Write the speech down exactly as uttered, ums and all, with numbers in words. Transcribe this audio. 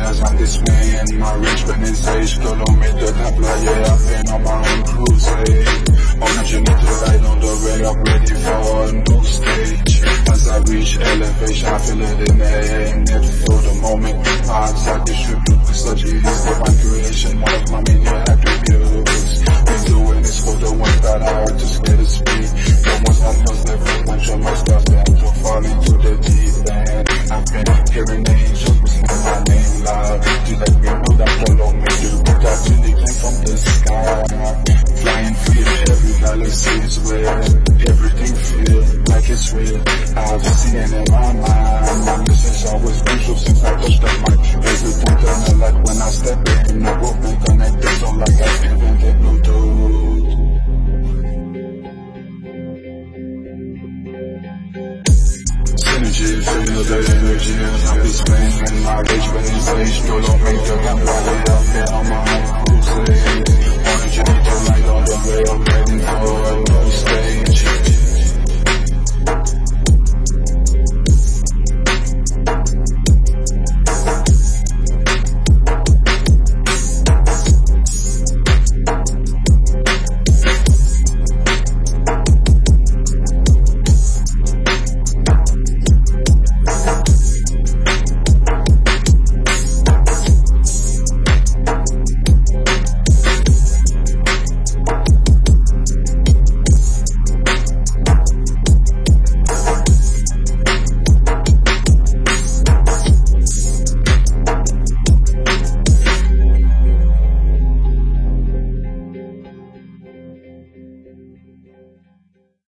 as I'm displaying my rich Benz kilometer Tapla, yeah, I've been on my own crusade. Opportunity right on the way, I'm ready for a new stage. As I reach elevation, I feel it in the air, never feel the moment. I exactly tribute with such ease, divine creation, one of my main